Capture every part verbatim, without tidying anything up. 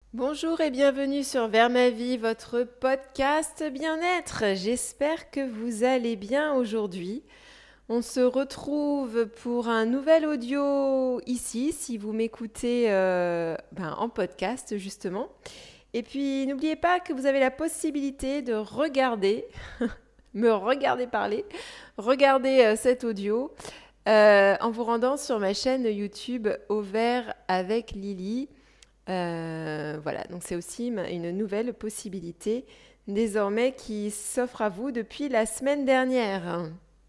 Bonjour et bienvenue sur Vers ma vie, votre podcast bien-être. J'espère que vous allez bien aujourd'hui. On se retrouve pour un nouvel audio ici, si vous m'écoutez euh, ben, en podcast justement. Et puis n'oubliez pas que vous avez la possibilité de regarder, me regarder parler, regarder euh, cet audio euh, en vous rendant sur ma chaîne YouTube Au vert avec Lily. Euh, voilà, donc c'est aussi une nouvelle possibilité désormais qui s'offre à vous depuis la semaine dernière.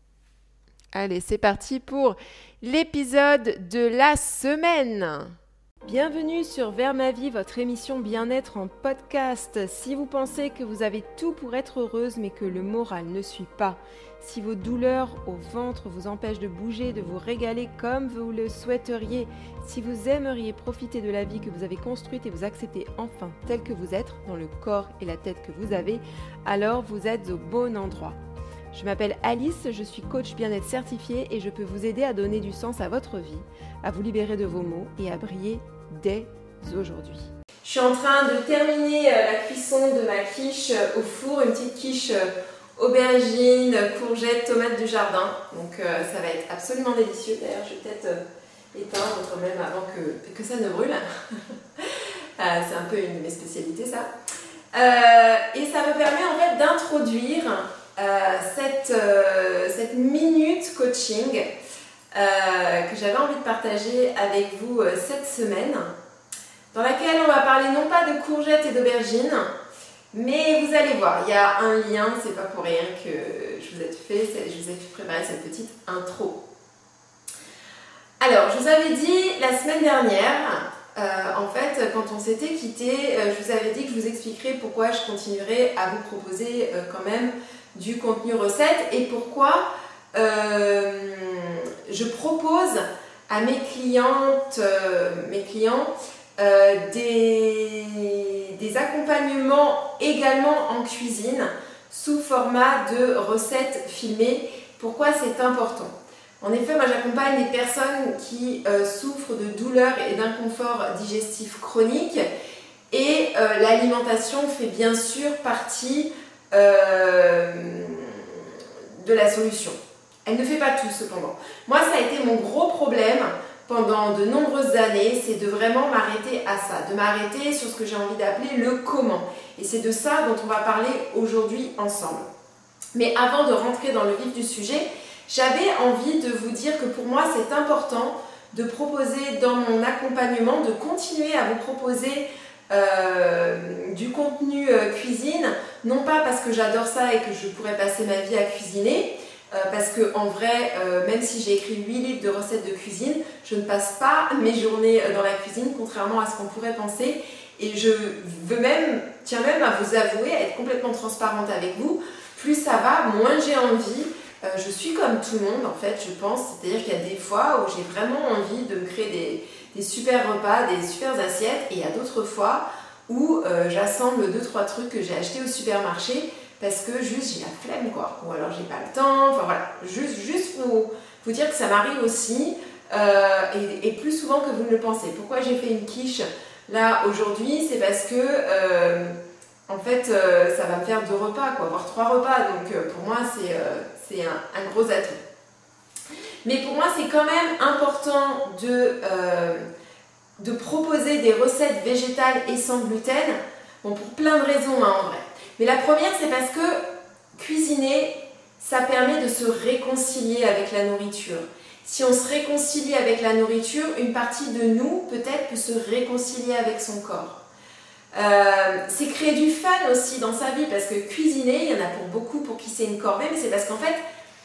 Allez, c'est parti pour l'épisode de la semaine. Bienvenue sur Vers ma vie, votre émission bien-être en podcast. Si vous pensez que vous avez tout pour être heureuse mais que le moral ne suit pas, si vos douleurs au ventre vous empêchent de bouger, de vous régaler comme vous le souhaiteriez, si vous aimeriez profiter de la vie que vous avez construite et vous accepter enfin tel que vous êtes, dans le corps et la tête que vous avez, alors vous êtes au bon endroit. Je m'appelle Alice, je suis coach bien-être certifiée et je peux vous aider à donner du sens à votre vie, à vous libérer de vos maux et à briller dès aujourd'hui. Je suis en train de terminer la cuisson de ma quiche au four, une petite quiche aubergine, courgettes, tomates du jardin. Donc euh, ça va être absolument délicieux. D'ailleurs, je vais peut-être euh, éteindre quand même avant que, que ça ne brûle. euh, c'est un peu une de mes spécialités, ça. Euh, et ça me permet en fait d'introduire euh, cette, euh, cette minute coaching euh, que j'avais envie de partager avec vous euh, cette semaine, dans laquelle on va parler non pas de courgettes et d'aubergines, mais vous allez voir, il y a un lien, c'est pas pour rien que je vous ai fait, je vous ai préparé cette petite intro. Alors, je vous avais dit la semaine dernière, euh, en fait, quand on s'était quitté, euh, je vous avais dit que je vous expliquerai pourquoi je continuerai à vous proposer euh, quand même du contenu recette et pourquoi euh, je propose à mes clientes, euh, mes clients, euh, des, des accompagnements également en cuisine sous format de recettes filmées. Pourquoi c'est important ? En effet, moi j'accompagne des personnes qui euh, souffrent de douleurs et d'inconfort digestif chronique et euh, l'alimentation fait bien sûr partie euh, de la solution. Elle ne fait pas tout cependant. Moi ça a été mon gros problème pendant de nombreuses années, c'est de vraiment m'arrêter à ça, de m'arrêter sur ce que j'ai envie d'appeler le comment. Et c'est de ça dont on va parler aujourd'hui ensemble. Mais avant de rentrer dans le vif du sujet, j'avais envie de vous dire que pour moi c'est important de proposer dans mon accompagnement, de continuer à vous proposer euh, du contenu euh, cuisine, non pas parce que j'adore ça et que je pourrais passer ma vie à cuisiner, euh, parce que en vrai, euh, même si j'ai écrit huit livres de recettes de cuisine, je ne passe pas mes journées dans la cuisine, contrairement à ce qu'on pourrait penser. Et je veux même, tiens même à vous avouer, à être complètement transparente avec vous, plus ça va, moins j'ai envie. Euh, je suis comme tout le monde en fait, je pense, c'est-à-dire qu'il y a des fois où j'ai vraiment envie de me créer des, des super repas, des super assiettes, et il y a d'autres fois où euh, j'assemble deux trois trucs que j'ai achetés au supermarché parce que juste j'ai la flemme quoi, ou alors j'ai pas le temps, enfin voilà, juste, juste pour vous dire que ça m'arrive aussi, euh, et, et plus souvent que vous ne le pensez. Pourquoi j'ai fait une quiche là aujourd'hui, c'est parce que euh, en fait euh, ça va me faire deux repas, quoi, voire trois repas, donc euh, pour moi c'est euh, c'est un, un gros atout. Mais pour moi c'est quand même important de, euh, de proposer des recettes végétales et sans gluten, bon, pour plein de raisons hein, en vrai. Mais la première c'est parce que cuisiner ça permet de se réconcilier avec la nourriture. Si on se réconcilie avec la nourriture, une partie de nous peut-être peut se réconcilier avec son corps. Euh, c'est créer du fun aussi dans sa vie, parce que cuisiner, il y en a pour beaucoup pour qui c'est une corvée, mais c'est parce qu'en fait,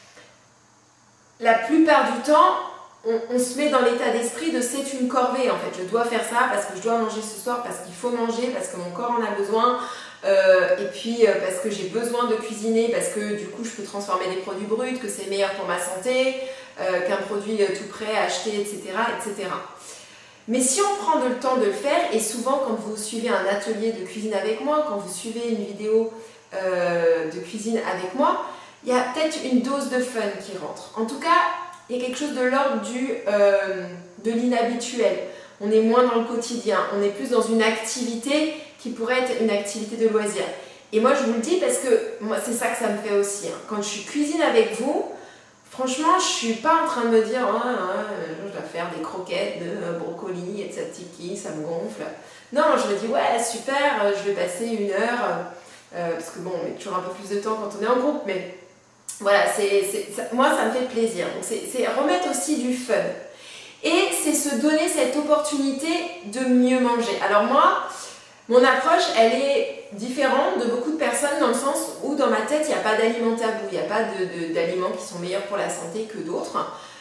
la plupart du temps, on, on se met dans l'état d'esprit de c'est une corvée en fait, je dois faire ça parce que je dois manger ce soir, parce qu'il faut manger, parce que mon corps en a besoin, euh, et puis euh, parce que j'ai besoin de cuisiner, parce que du coup je peux transformer des produits bruts, que c'est meilleur pour ma santé, euh, qu'un produit euh, tout prêt à acheter, et cetera, et cetera. Mais si on prend le temps de le faire, et souvent quand vous suivez un atelier de cuisine avec moi, quand vous suivez une vidéo euh, de cuisine avec moi, il y a peut-être une dose de fun qui rentre. En tout cas, il y a quelque chose de l'ordre du, euh, de l'inhabituel. on est moins dans le quotidien, on est plus dans une activité qui pourrait être une activité de loisir. Et moi je vous le dis parce que moi c'est ça que ça me fait aussi. Hein. Quand je cuisine avec vous, franchement je suis pas en train de me dire oh, oh, je dois faire des croquettes de brocoli et de tzatziki, ça me gonfle. Non, je me dis ouais super, je vais passer une heure, euh, parce que bon on met toujours un peu plus de temps quand on est en groupe, mais voilà, c'est, c'est, ça, moi ça me fait plaisir. Donc c'est, c'est remettre aussi du fun. Et c'est se donner cette opportunité de mieux manger. Alors moi, mon approche, elle est différente de beaucoup de personnes dans le sens où dans ma tête, il n'y a pas d'aliments tabous, il n'y a pas de, de, d'aliments qui sont meilleurs pour la santé que d'autres.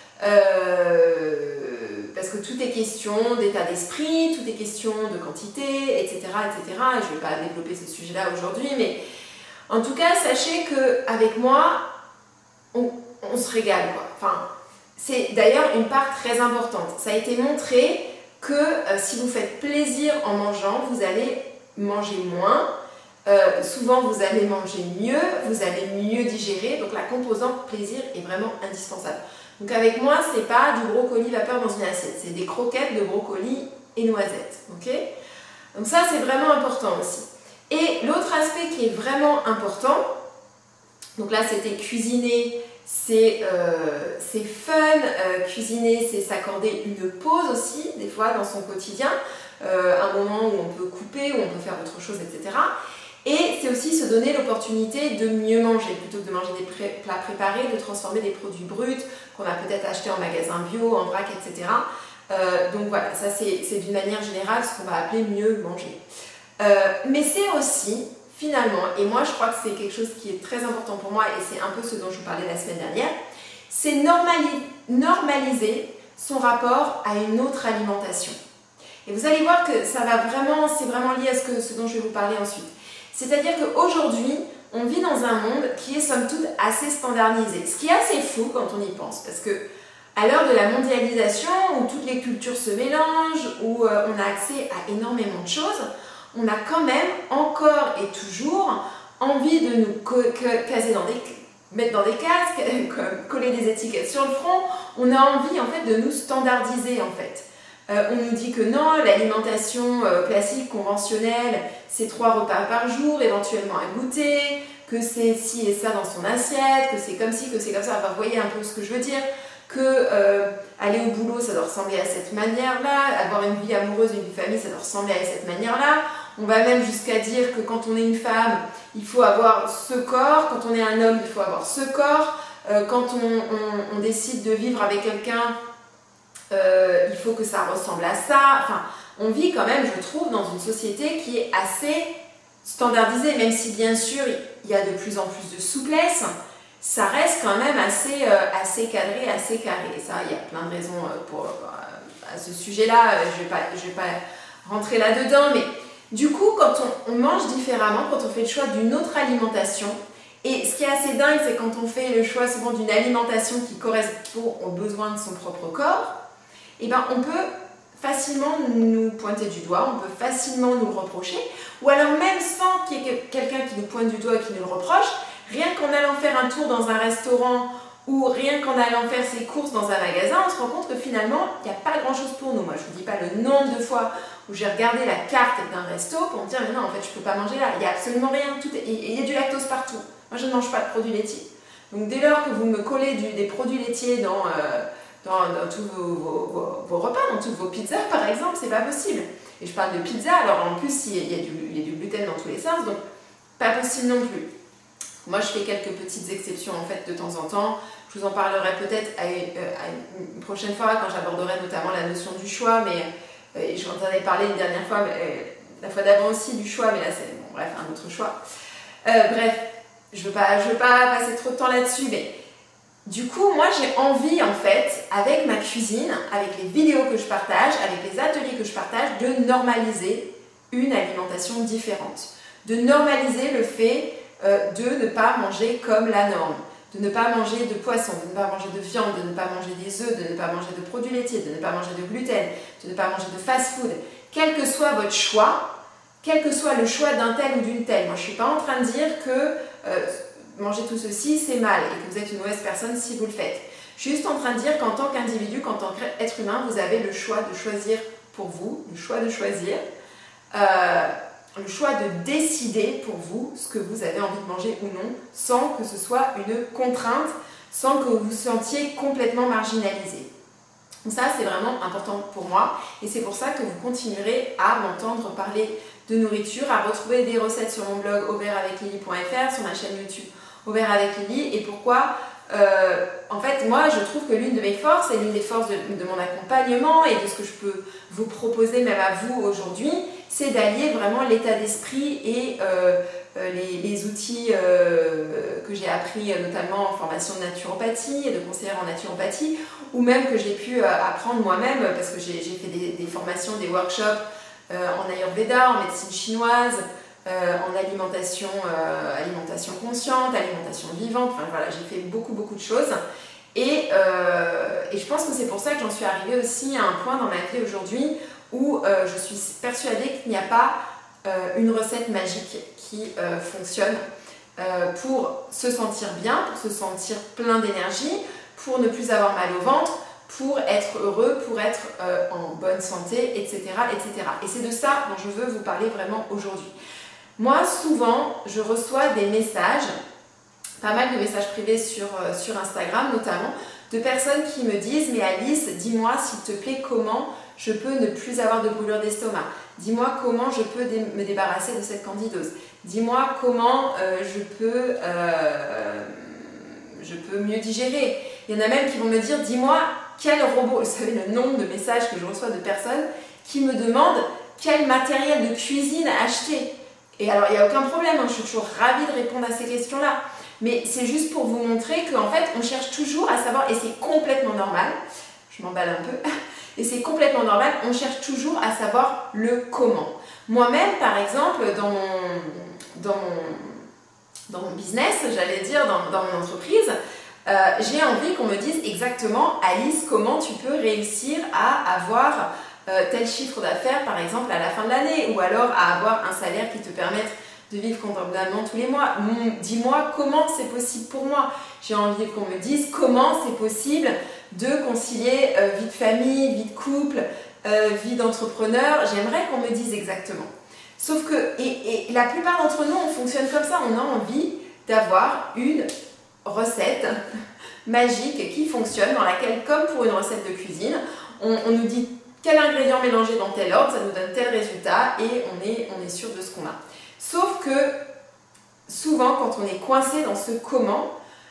Euh, parce que tout est question d'état d'esprit, tout est question de quantité, et cetera, et cetera. Et je ne vais pas développer ce sujet-là aujourd'hui, mais en tout cas, sachez qu'avec moi, on, on se régale, quoi. Enfin, c'est d'ailleurs une part très importante. Ça a été montré que euh, si vous faites plaisir en mangeant, vous allez manger moins. Euh, souvent, vous allez manger mieux, vous allez mieux digérer. Donc, la composante plaisir est vraiment indispensable. Donc, avec moi, c'est pas du brocoli vapeur dans une assiette. C'est des croquettes de brocoli et noisettes. Okay, donc, ça, c'est vraiment important aussi. Et l'autre aspect qui est vraiment important, donc là, c'était cuisiner. C'est euh, fun, euh, cuisiner, c'est s'accorder une pause aussi, des fois dans son quotidien, euh, un moment où on peut couper, où on peut faire autre chose, et cetera. Et c'est aussi se donner l'opportunité de mieux manger, plutôt que de manger des pré plats préparés, de transformer des produits bruts qu'on a peut-être achetés en magasin bio, en vrac, et cetera. Euh, donc voilà, ça c'est d'une manière générale ce qu'on va appeler mieux manger. Euh, mais c'est aussi... Finalement, et moi je crois que c'est quelque chose qui est très important pour moi et c'est un peu ce dont je vous parlais la semaine dernière, c'est normali normaliser son rapport à une autre alimentation. Et vous allez voir que ça va vraiment, c'est vraiment lié à ce, que, ce dont je vais vous parler ensuite. C'est-à-dire qu'aujourd'hui, on vit dans un monde qui est somme toute assez standardisé. Ce qui est assez fou quand on y pense, parce que à l'heure de la mondialisation, où toutes les cultures se mélangent, où euh, on a accès à énormément de choses, on a quand même encore et toujours envie de nous caser dans des, mettre dans des cases, coller des étiquettes sur le front. On a envie en fait de nous standardiser en fait. Euh, on nous dit que non, l'alimentation euh, classique, conventionnelle, c'est trois repas par jour, éventuellement un goûter, que c'est ci et ça dans son assiette, que c'est comme ci, que c'est comme ça. Enfin, vous voyez un peu ce que je veux dire, que euh, aller au boulot, ça doit ressembler à cette manière-là, avoir une vie amoureuse, une vie famille, ça doit ressembler à cette manière-là. On va même jusqu'à dire que quand on est une femme, il faut avoir ce corps, quand on est un homme, il faut avoir ce corps, euh, quand on, on, on décide de vivre avec quelqu'un, euh, il faut que ça ressemble à ça. Enfin, on vit quand même, je trouve, dans une société qui est assez standardisée, même si bien sûr il y a de plus en plus de souplesse, ça reste quand même assez, euh, assez cadré, assez carré. Ça, il y a plein de raisons pour, à ce sujet-là, je ne vais pas, je vais pas rentrer là-dedans, mais du coup, quand on, on mange différemment, quand on fait le choix d'une autre alimentation, et ce qui est assez dingue, c'est quand on fait le choix souvent d'une alimentation qui correspond aux besoins de son propre corps, et ben on peut facilement nous pointer du doigt, on peut facilement nous le reprocher, ou alors même sans qu'il y ait quelqu'un qui nous pointe du doigt et qui nous le reproche, rien qu'en allant faire un tour dans un restaurant ou rien qu'en allant faire ses courses dans un magasin, on se rend compte que finalement, il n'y a pas grand-chose pour nous. Moi, je ne vous dis pas le nombre de fois où j'ai regardé la carte d'un resto pour me dire « mais non, en fait, je ne peux pas manger là, il n'y a absolument rien, tout est... il y a du lactose partout. Moi, je ne mange pas de produits laitiers. » Donc, dès lors que vous me collez du, des produits laitiers dans, euh, dans, dans tous vos, vos, vos, vos repas, dans toutes vos pizzas, par exemple, c'est pas possible. Et je parle de pizza, alors en plus, il y a du, il y a du gluten dans tous les sens, donc pas possible non plus. Moi, je fais quelques petites exceptions en fait de temps en temps. Je vous en parlerai peut-être à, à une prochaine fois quand j'aborderai notamment la notion du choix. Mais euh, je vous en avais parlé une dernière fois, mais, euh, la fois d'avant aussi du choix, mais là c'est bon, bref un autre choix. Euh, bref, je ne veux pas, je veux pas passer trop de temps là-dessus, mais du coup, moi j'ai envie en fait, avec ma cuisine, avec les vidéos que je partage, avec les ateliers que je partage, de normaliser une alimentation différente, de normaliser le fait Euh, de ne pas manger comme la norme, de ne pas manger de poisson, de ne pas manger de viande, de ne pas manger des œufs, de ne pas manger de produits laitiers, de ne pas manger de gluten, de ne pas manger de fast-food. Quel que soit votre choix, quel que soit le choix d'un tel ou d'une telle, moi je ne suis pas en train de dire que euh, manger tout ceci c'est mal et que vous êtes une mauvaise personne si vous le faites. Je suis juste en train de dire qu'en tant qu'individu, qu'en tant qu'être humain, vous avez le choix de choisir pour vous, le choix de choisir, euh, le choix de décider pour vous ce que vous avez envie de manger ou non, sans que ce soit une contrainte, sans que vous vous sentiez complètement marginalisé. Donc ça, c'est vraiment important pour moi et c'est pour ça que vous continuerez à m'entendre parler de nourriture, à retrouver des recettes sur mon blog au vert avec lily point f r, sur ma chaîne YouTube Au vert avec Lily. Et pourquoi euh, en fait, moi, je trouve que l'une de mes forces et l'une des forces de, de mon accompagnement et de ce que je peux vous proposer même à vous aujourd'hui, c'est d'allier vraiment l'état d'esprit et euh, les, les outils euh, que j'ai appris notamment en formation de naturopathie et de conseillère en naturopathie, ou même que j'ai pu euh, apprendre moi-même parce que j'ai fait des, des formations, des workshops euh, en Ayurveda, en médecine chinoise, euh, en alimentation, euh, alimentation consciente, alimentation vivante, enfin voilà, j'ai fait beaucoup beaucoup de choses. Et, euh, et je pense que c'est pour ça que j'en suis arrivée aussi à un point dans ma vie aujourd'hui où euh, je suis persuadée qu'il n'y a pas euh, une recette magique qui euh, fonctionne euh, pour se sentir bien, pour se sentir plein d'énergie, pour ne plus avoir mal au ventre, pour être heureux, pour être euh, en bonne santé, et cetera, et cetera. Et c'est de ça dont je veux vous parler vraiment aujourd'hui. Moi, souvent, je reçois des messages, pas mal de messages privés sur, euh, sur Instagram notamment, de personnes qui me disent « Mais Alice, dis-moi s'il te plaît comment je peux ne plus avoir de brûlure d'estomac. Dis-moi comment je peux dé me débarrasser de cette candidose. Dis-moi comment euh, je, peux, euh, je peux mieux digérer. » Il y en a même qui vont me dire « Dis-moi quel robot… » Vous savez le nombre de messages que je reçois de personnes qui me demandent quel matériel de cuisine acheter. Et alors, il n'y a aucun problème, hein, je suis toujours ravie de répondre à ces questions-là. Mais c'est juste pour vous montrer qu'en fait, on cherche toujours à savoir, et c'est complètement normal, je m'emballe un peu, et c'est complètement normal, on cherche toujours à savoir le comment. Moi-même, par exemple, dans mon, dans mon, dans mon business, j'allais dire, dans, dans mon entreprise, euh, j'ai envie qu'on me dise exactement, Alice, comment tu peux réussir à avoir euh, tel chiffre d'affaires, par exemple, à la fin de l'année, ou alors à avoir un salaire qui te permette de vivre convenablement tous les mois. Dis-moi comment c'est possible pour moi. J'ai envie qu'on me dise comment c'est possible de concilier euh, vie de famille, vie de couple, euh, vie d'entrepreneur. J'aimerais qu'on me dise exactement. Sauf que, et, et la plupart d'entre nous, on fonctionne comme ça. On a envie d'avoir une recette magique qui fonctionne, dans laquelle, comme pour une recette de cuisine, on, on nous dit quel ingrédient mélanger dans tel ordre, ça nous donne tel résultat et on est, on est sûr de ce qu'on a. Sauf que souvent, quand on est coincé dans ce comment,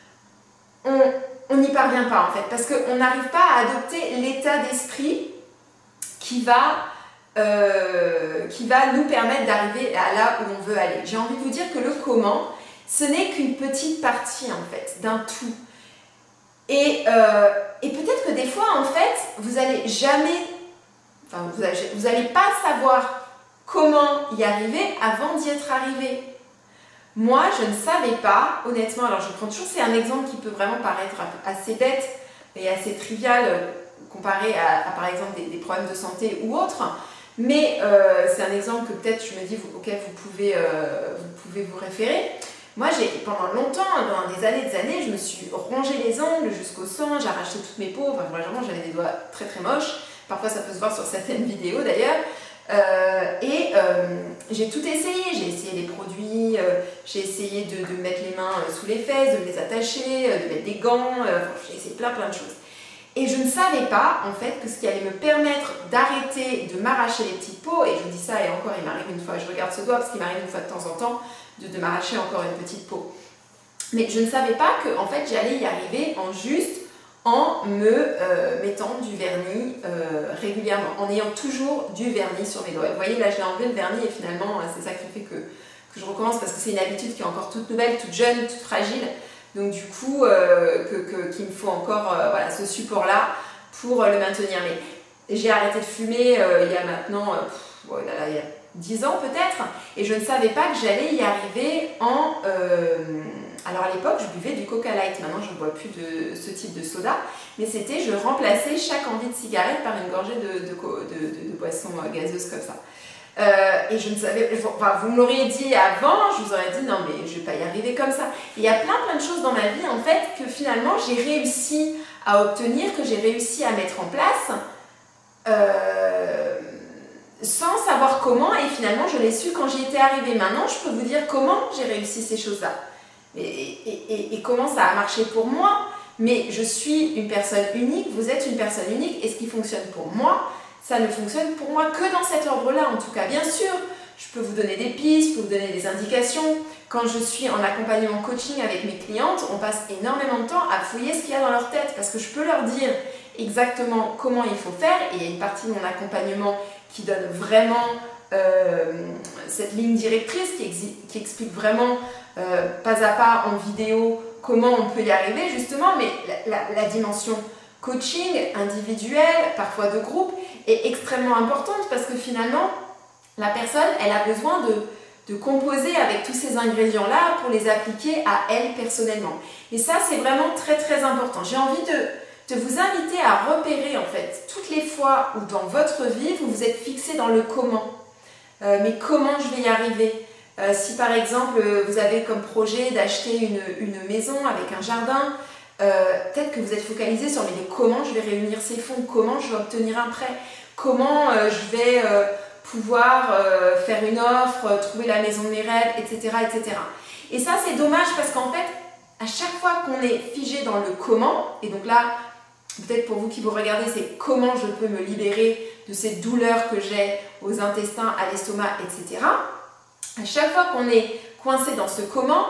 on n'y parvient pas en fait, parce qu'on n'arrive pas à adopter l'état d'esprit qui va, euh, qui va nous permettre d'arriver à là où on veut aller. J'ai envie de vous dire que le comment, ce n'est qu'une petite partie en fait, d'un tout. Et, euh, et peut-être que des fois, en fait, vous n'allez jamais, enfin, vous n'allez pas savoir comment y arriver avant d'y être arrivé. Moi, je ne savais pas, honnêtement, alors je prends toujours, c'est un exemple qui peut vraiment paraître assez bête et assez trivial euh, comparé à, à par exemple des, des problèmes de santé ou autres, mais euh, c'est un exemple que peut-être je me dis vous, auquel vous pouvez, euh, vous pouvez vous référer. Moi, j'ai pendant longtemps, pendant des années des années, je me suis rongé les ongles jusqu'au sang, j'ai arraché toutes mes peaux, enfin, vraiment j'avais des doigts très très moches, parfois ça peut se voir sur certaines vidéos d'ailleurs. Euh, et euh, j'ai tout essayé, j'ai essayé des produits, euh, j'ai essayé de, de mettre les mains sous les fesses, de les attacher, euh, de mettre des gants, euh, enfin, j'ai essayé plein plein de choses. Et je ne savais pas en fait que ce qui allait me permettre d'arrêter de m'arracher les petites peaux, et je vous dis ça et encore il m'arrive une fois, je regarde ce doigt parce qu'il m'arrive une fois de temps en temps de, de m'arracher encore une petite peau. Mais je ne savais pas que en fait j'allais y arriver en juste en me euh, mettant du vernis euh, régulièrement, en ayant toujours du vernis sur mes doigts. Vous voyez, là, j'ai enlevé le vernis et finalement, c'est ça qui fait que, que je recommence parce que c'est une habitude qui est encore toute nouvelle, toute jeune, toute fragile. Donc du coup, euh, que, que, qu'il me faut encore euh, voilà, ce support-là pour euh, le maintenir. Mais j'ai arrêté de fumer euh, il y a maintenant, euh, pff, oh là là, il y a dix ans peut-être, et je ne savais pas que j'allais y arriver en... Euh, alors à l'époque, je buvais du Coca Light, maintenant je ne bois plus de ce type de soda, mais c'était, je remplaçais chaque envie de cigarette par une gorgée de, de, de, de, de boisson gazeuse comme ça. Euh, et je ne savais, enfin vous me l'auriez dit avant, je vous aurais dit non mais je ne vais pas y arriver comme ça. Et il y a plein plein de choses dans ma vie en fait que finalement j'ai réussi à obtenir, que j'ai réussi à mettre en place, euh, sans savoir comment, et finalement je l'ai su quand j'y étais arrivée. Maintenant, je peux vous dire comment j'ai réussi ces choses-là et, et, et, et comment ça a marché pour moi. Mais je suis une personne unique, vous êtes une personne unique, et ce qui fonctionne pour moi, ça ne fonctionne pour moi que dans cet ordre-là. En tout cas, bien sûr, je peux vous donner des pistes, je peux vous donner des indications. Quand je suis en accompagnement coaching avec mes clientes, on passe énormément de temps à fouiller ce qu'il y a dans leur tête, parce que je peux leur dire exactement comment il faut faire, et il y a une partie de mon accompagnement qui donne vraiment euh, cette ligne directrice, qui, qui explique vraiment euh, pas à pas en vidéo comment on peut y arriver justement, mais la, la, la dimension coaching individuel, parfois de groupe, est extrêmement importante, parce que finalement, la personne, elle a besoin de, de composer avec tous ces ingrédients-là pour les appliquer à elle personnellement. Et ça, c'est vraiment très très important. J'ai envie de, de vous inviter à repérer en fait toutes les fois où dans votre vie, vous vous êtes fixé dans le comment. Euh, mais comment je vais y arriver ? Euh, si par exemple vous avez comme projet d'acheter une, une maison avec un jardin, euh, peut-être que vous êtes focalisé sur mais comment je vais réunir ces fonds, comment je vais obtenir un prêt, comment euh, je vais euh, pouvoir euh, faire une offre, euh, trouver la maison de mes rêves, et cetera, et cetera. Et ça c'est dommage, parce qu'en fait à chaque fois qu'on est figé dans le comment, et donc là peut-être pour vous qui vous regardez, c'est comment je peux me libérer de ces douleurs que j'ai aux intestins, à l'estomac, et cetera. À chaque fois qu'on est coincé dans ce comment,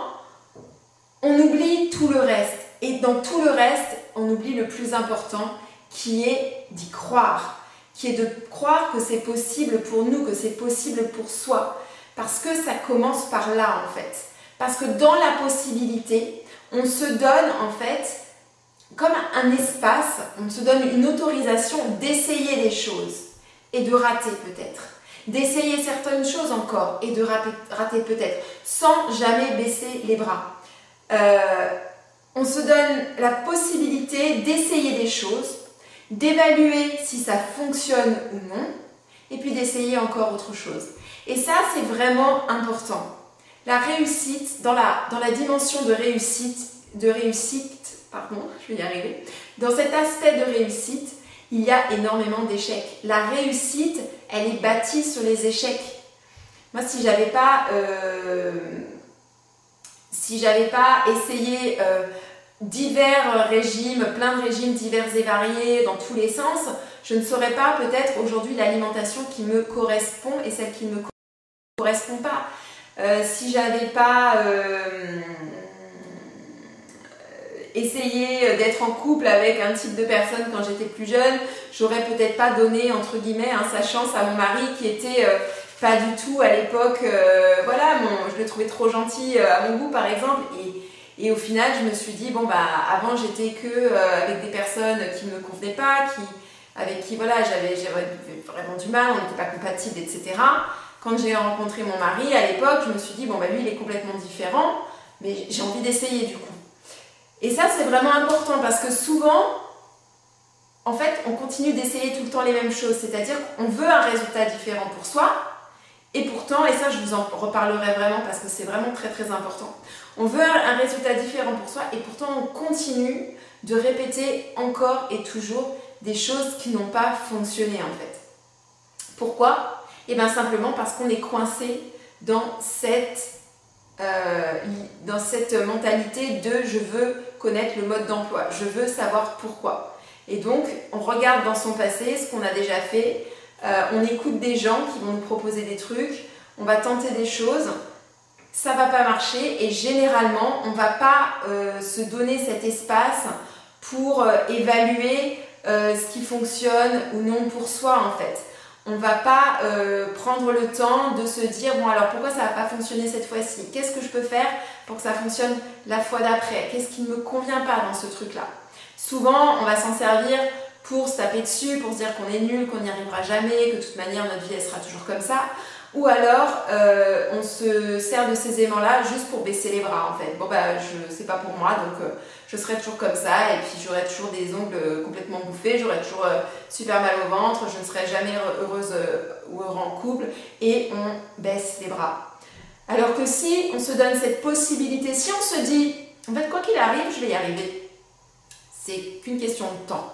on oublie tout le reste. Et dans tout le reste, on oublie le plus important, qui est d'y croire. Qui est de croire que c'est possible pour nous, que c'est possible pour soi. Parce que ça commence par là, en fait. Parce que dans la possibilité, on se donne, en fait, comme un espace, on se donne une autorisation d'essayer des choses et de rater peut-être. D'essayer certaines choses encore et de rater peut-être, sans jamais baisser les bras. Euh, on se donne la possibilité d'essayer des choses, d'évaluer si ça fonctionne ou non, et puis d'essayer encore autre chose. Et ça, c'est vraiment important. La réussite, dans la, dans la dimension de réussite, de réussite, pardon, je vais y arriver, dans cet aspect de réussite, il y a énormément d'échecs. La réussite, elle est bâtie sur les échecs. Moi, si j'avais pas, euh, si j'avais pas essayé euh, divers régimes, plein de régimes divers et variés dans tous les sens, je ne saurais pas peut-être aujourd'hui l'alimentation qui me correspond et celle qui ne me correspond pas. Euh, si j'avais pas euh, essayer d'être en couple avec un type de personne quand j'étais plus jeune, j'aurais peut-être pas donné entre guillemets hein, sa chance à mon mari qui était euh, pas du tout à l'époque, euh, voilà, mon, je le trouvais trop gentil euh, à mon goût par exemple, et, et au final je me suis dit bon bah avant j'étais que euh, avec des personnes qui me convenaient pas, qui, avec qui voilà j'avais vraiment du mal, on n'était pas compatibles, et cetera. Quand j'ai rencontré mon mari à l'époque, je me suis dit bon bah lui il est complètement différent, mais j'ai envie d'essayer du coup. Et ça, c'est vraiment important parce que souvent, en fait, on continue d'essayer tout le temps les mêmes choses. C'est-à-dire qu'on veut un résultat différent pour soi et pourtant, et ça, je vous en reparlerai vraiment parce que c'est vraiment très très important. On veut un résultat différent pour soi et pourtant, on continue de répéter encore et toujours des choses qui n'ont pas fonctionné en fait. Pourquoi ? Eh bien simplement parce qu'on est coincé dans cette... Euh, dans cette mentalité de je veux connaître le mode d'emploi, je veux savoir pourquoi. Et donc, on regarde dans son passé ce qu'on a déjà fait, euh, on écoute des gens qui vont nous proposer des trucs, on va tenter des choses, ça va pas marcher et généralement, on va pas euh, se donner cet espace pour euh, évaluer euh, ce qui fonctionne ou non pour soi en fait. On ne va pas euh, prendre le temps de se dire bon alors pourquoi ça n'a pas fonctionné cette fois-ci? Qu'est-ce que je peux faire pour que ça fonctionne la fois d'après? Qu'est-ce qui ne me convient pas dans ce truc-là? Souvent, on va s'en servir pour se taper dessus, pour se dire qu'on est nul, qu'on n'y arrivera jamais, que de toute manière notre vie elle sera toujours comme ça. Ou alors, euh, on se sert de ces aimants-là juste pour baisser les bras en fait. Bon bah, je, c'est pas pour moi, donc euh, je serai toujours comme ça et puis j'aurai toujours des ongles complètement bouffés, j'aurai toujours euh, super mal au ventre, je ne serai jamais heureuse euh, ou heureux en couple et on baisse les bras. Alors que si on se donne cette possibilité, si on se dit, en fait quoi qu'il arrive, je vais y arriver, c'est qu'une question de temps.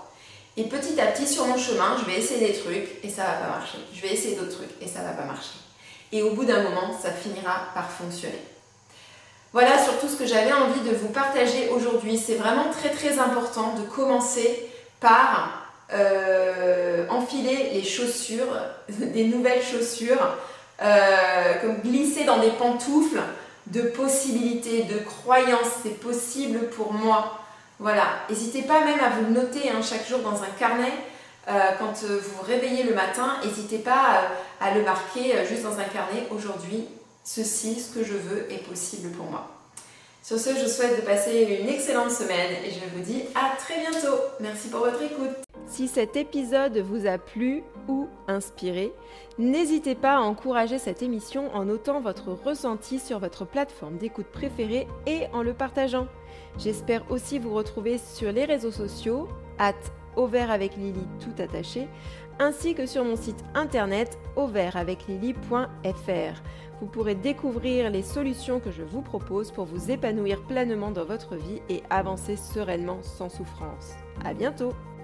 Et petit à petit, sur mon chemin, je vais essayer des trucs et ça va pas marcher. Je vais essayer d'autres trucs et ça va pas marcher. Et au bout d'un moment, ça finira par fonctionner. Voilà surtout ce que j'avais envie de vous partager aujourd'hui. C'est vraiment très très important de commencer par euh, enfiler les chaussures, des nouvelles chaussures, euh, comme glisser dans des pantoufles de possibilités, de croyances. C'est possible pour moi. Voilà, n'hésitez pas même à vous le noter hein, chaque jour dans un carnet. Euh, quand euh, vous vous réveillez le matin, n'hésitez pas euh, à le marquer euh, juste dans un carnet. Aujourd'hui, ceci, ce que je veux, est possible pour moi. Sur ce, je vous souhaite de passer une excellente semaine et je vous dis à très bientôt. Merci pour votre écoute. Si cet épisode vous a plu ou inspiré, n'hésitez pas à encourager cette émission en notant votre ressenti sur votre plateforme d'écoute préférée et en le partageant. J'espère aussi vous retrouver sur les réseaux sociaux, arobase au vert avec Lily tout attaché, ainsi que sur mon site internet au vert avec lily point f r. Vous pourrez découvrir les solutions que je vous propose pour vous épanouir pleinement dans votre vie et avancer sereinement sans souffrance. À bientôt!